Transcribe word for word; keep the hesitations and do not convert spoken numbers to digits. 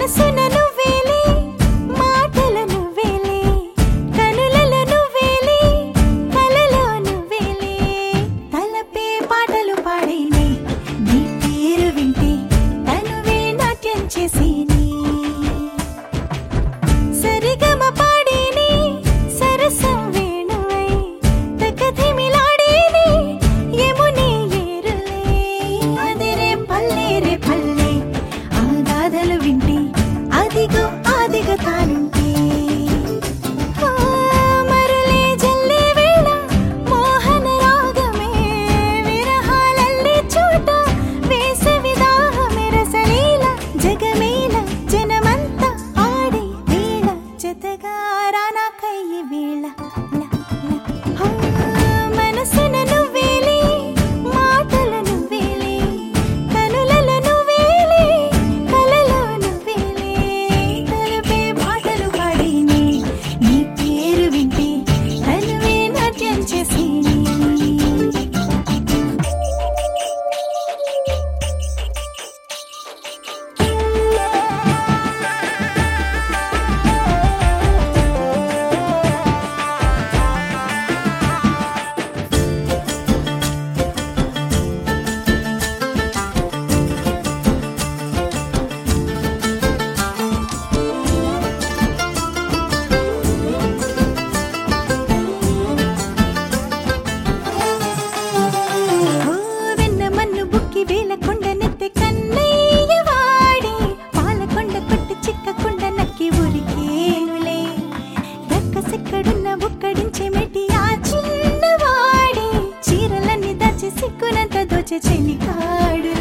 మనసున నువ్వేలే మాటల నువ్వేలే కనులలో నువ్వేలే కలలో నువ్వేలే తలపే పాటలు పాడేనే నీ పేరు వింటే తనువే నాట్యం చేసేనే సరిగమ పాడేనే సరసం వేణువై తకధిమిలాడేనే యమునే ఏరులే అదిరే పల్లె రే పల్లె ఆ గాథలు వింటే అదిగో ఆదిగ తానుంటే ఆ మరులే జల్లే వేళ మోహన రాగమే విరహాలల్లే చోట వేసవి దాహమే రసలీల జగమేల జనమంతా ఆడే వేళ జతగా రానాకై వేళ ల, ల. ఆ మనసున నువ్వేలే మాటల నువ్వేలే కనులలో నువ్వేలే కలలో నువ్వేలే తలపే పాటలు పాడేనే నీ పేరు వింటే తనువే నాట్యం చేసేనే ఓ వెన్న మన్ను బుక్కి వేలకొండ నెత్తె కన్నయ్య వాడి పాలకొండ కొట్టి చిక్కకొండ నక్కి ఉరికేనులే రక్కసెక్కడున్న బుక్కడించే మెటి ఆ చిన్నవాడి చీరలన్నీ దాచి సిక్కునంత దోచె చెలికాడు